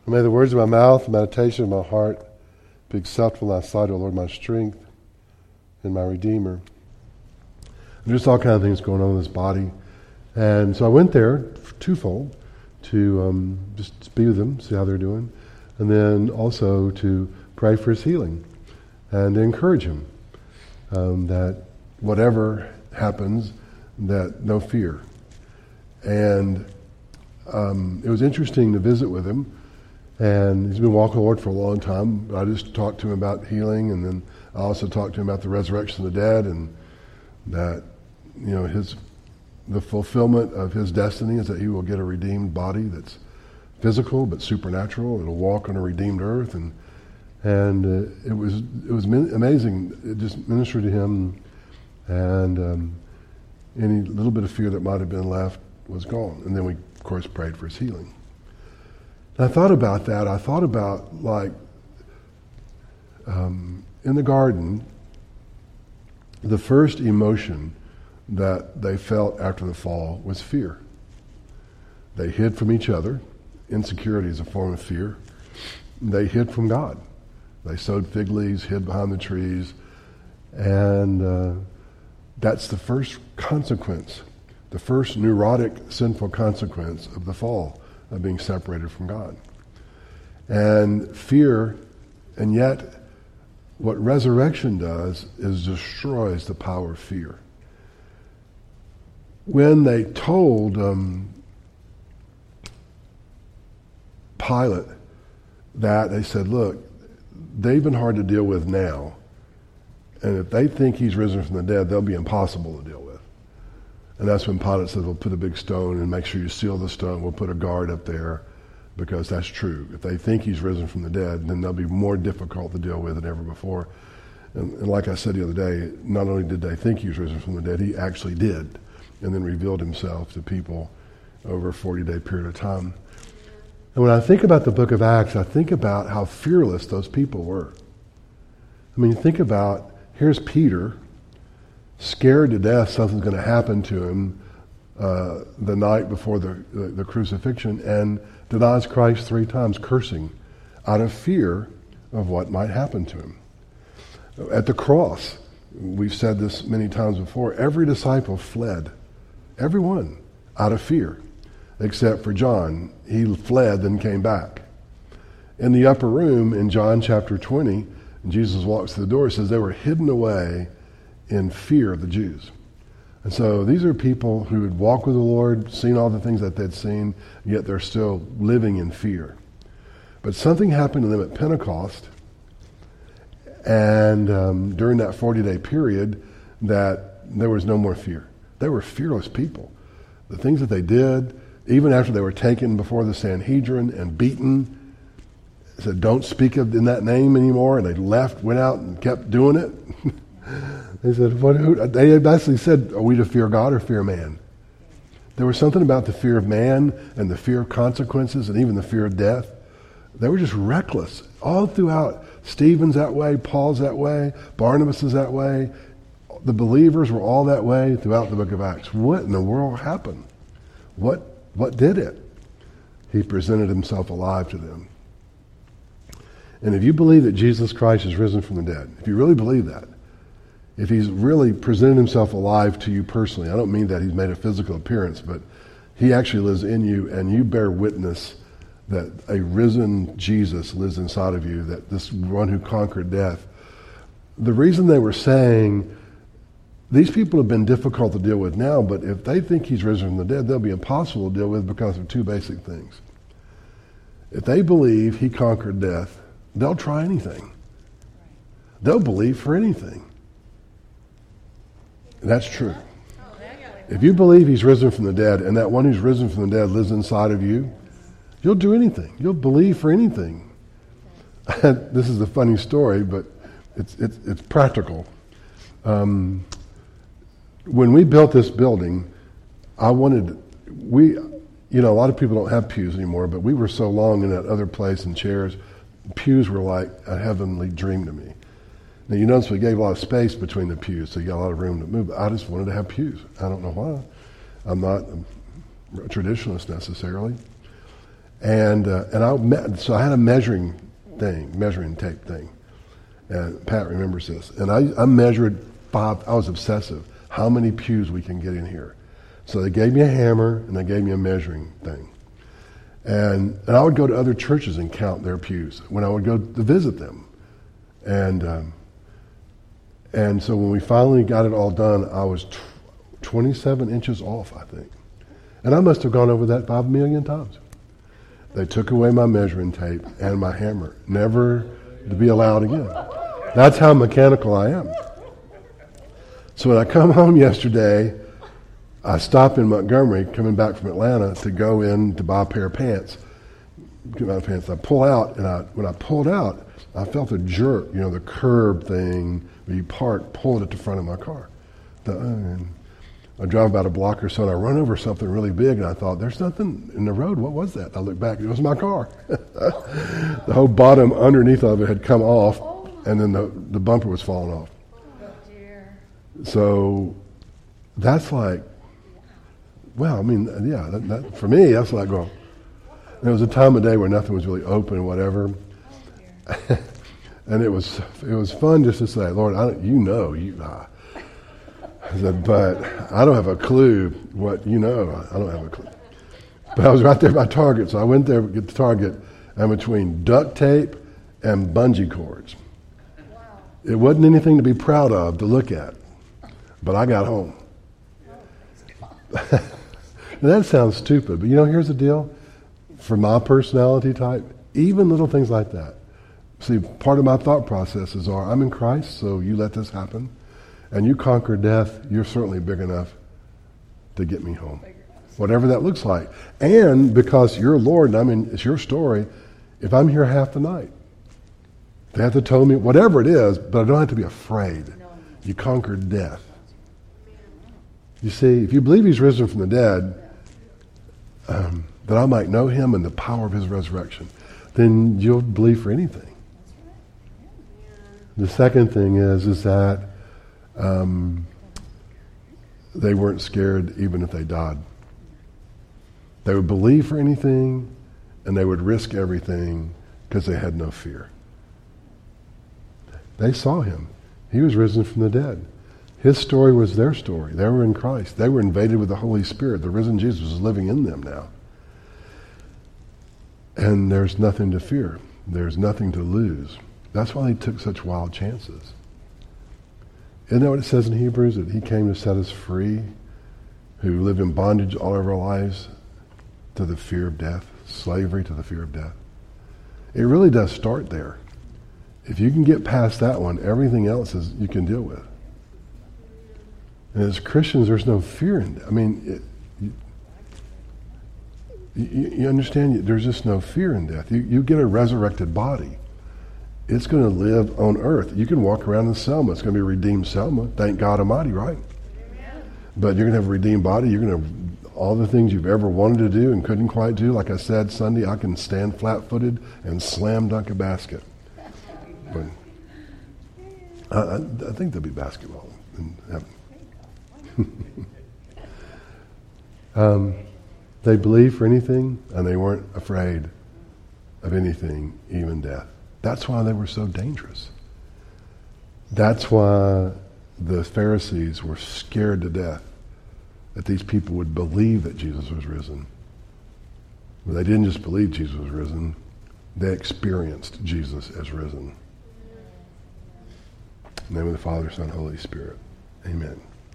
And may the words of my mouth, the meditation of my heart be acceptable in thy sight, O Lord, my strength and my Redeemer. And there's all kinds of things going on in this body. And so I went there twofold, to just be with them, see how they're doing, and then also to pray for his healing and to encourage him that whatever happens, that no fear. And it was interesting to visit with him, and he's been walking the Lord for a long time. I just talked to him about healing, and then I also talked to him about the resurrection of the dead, and that, you know, the fulfillment of his destiny is that he will get a redeemed body that's physical but supernatural. It'll walk on a redeemed earth, and it was amazing. It just ministered to him, and any little bit of fear that might have been left was gone. And then we, of course, prayed for his healing. And I thought about that. I thought about, like, in the garden, the first emotion that they felt after the fall was fear. They hid from each other. Insecurity is a form of fear. They hid from God. They sowed fig leaves, hid behind the trees, and that's the first consequence, the first neurotic, sinful consequence of the fall, of being separated from God. And fear, and yet what resurrection does is destroys the power of fear. When they told Pilate that, they said, look, they've been hard to deal with now, and if they think he's risen from the dead, they'll be impossible to deal with. And that's when Pilate said, we'll put a big stone and make sure you seal the stone. We'll put a guard up there, because that's true. If they think he's risen from the dead, then they'll be more difficult to deal with than ever before. And like I said the other day, not only did they think he was risen from the dead, he actually did, and then revealed himself to people over a 40-day period of time. And when I think about the book of Acts, I think about how fearless those people were. I mean, think about, here's Peter, scared to death something's going to happen to him the night before the crucifixion, and denies Christ 3 times, cursing, out of fear of what might happen to him. At the cross, we've said this many times before, every disciple fled. Everyone, out of fear, except for John. He fled, then came back. In the upper room, in John chapter 20, Jesus walks through the door, it says they were hidden away in fear of the Jews. And so these are people who had walked with the Lord, seen all the things that they'd seen, yet they're still living in fear. But something happened to them at Pentecost, and during that 40-day period, that there was no more fear. They were fearless people. The things that they did, even after they were taken before the Sanhedrin and beaten, said, don't speak in that name anymore, and they left, went out, and kept doing it. They said, they basically said, are we to fear God or fear man? There was something about the fear of man and the fear of consequences and even the fear of death. They were just reckless all throughout. Stephen's that way, Paul's that way, Barnabas is that way. The believers were all that way throughout the book of Acts. What in the world happened? What did it? He presented himself alive to them. And if you believe that Jesus Christ is risen from the dead, if you really believe that, if he's really presented himself alive to you personally, I don't mean that he's made a physical appearance, but he actually lives in you, and you bear witness that a risen Jesus lives inside of you, that this one who conquered death. The reason they were saying, these people have been difficult to deal with now, but if they think he's risen from the dead, they'll be impossible to deal with because of 2 basic things. If they believe he conquered death, they'll try anything. They'll believe for anything. And that's true. If you believe he's risen from the dead, and that one who's risen from the dead lives inside of you, you'll do anything. You'll believe for anything. This is a funny story, but it's practical. When we built this building, a lot of people don't have pews anymore, but we were so long in that other place in chairs, pews were like a heavenly dream to me. Now, you notice we gave a lot of space between the pews, so you got a lot of room to move. I just wanted to have pews. I don't know why. I'm not a traditionalist necessarily. So I had a measuring tape thing. And Pat remembers this. And I measured 5, I was obsessive, how many pews we can get in here. So they gave me a hammer and they gave me a measuring thing. And I would go to other churches and count their pews when I would go to visit them. And so when we finally got it all done, I was 27 inches off, I think. And I must have gone over that 5 million times. They took away my measuring tape and my hammer, never to be allowed again. That's how mechanical I am. So when I come home yesterday, I stop in Montgomery, coming back from Atlanta, to go in to buy a pair of pants. Get my pants. I pull out, and when I pulled out, I felt a jerk, the curb thing where you park, pulled at the front of my car. And I drive about a block or so, and I run over something really big, and I thought, there's nothing in the road. What was that? I looked back, it was my car. The whole bottom underneath of it had come off, and then the bumper was falling off. So that's like, well, I mean, yeah, that, for me, that's like going. There was a time of day where nothing was really open and whatever. And it was fun just to say, Lord, I said, but I don't have a clue what I don't have a clue. But I was right there by Target, so I went there to get the Target, and between duct tape and bungee cords. Wow. It wasn't anything to be proud of to look at, but I got home. That sounds stupid, but here's the deal. For my personality type, even little things like that. See, part of my thought processes are, I'm in Christ, so you let this happen. And you conquer death, you're certainly big enough to get me home. Whatever that looks like. And because you're Lord, and it's your story, if I'm here half the night, they have to tell me whatever it is, but I don't have to be afraid. You conquered death. You see, if you believe he's risen from the dead, that I might know him and the power of his resurrection, then you'll believe for anything. The second thing is that they weren't scared even if they died. They would believe for anything, and they would risk everything because they had no fear. They saw him. He was risen from the dead. His story was their story. They were in Christ. They were invaded with the Holy Spirit. The risen Jesus was living in them now. And there's nothing to fear. There's nothing to lose. That's why he took such wild chances. Isn't that what it says in Hebrews? That he came to set us free, who live in bondage all of our lives to the fear of death, slavery to the fear of death. It really does start there. If you can get past that one, everything else you can deal with. And as Christians, there's no fear in it. You understand? There's just no fear in death. You get a resurrected body. It's going to live on earth. You can walk around in Selma. It's going to be a redeemed Selma. Thank God Almighty, right? Amen. But you're going to have a redeemed body. You're going to have all the things you've ever wanted to do and couldn't quite do. Like I said Sunday, I can stand flat-footed and slam dunk a basket. But I think there'll be basketball in heaven. They believed for anything, and they weren't afraid of anything, even death. That's why they were so dangerous. That's why the Pharisees were scared to death that these people would believe that Jesus was risen. But they didn't just believe Jesus was risen, they experienced Jesus as risen. In the name of the Father, Son, Holy Spirit. Amen.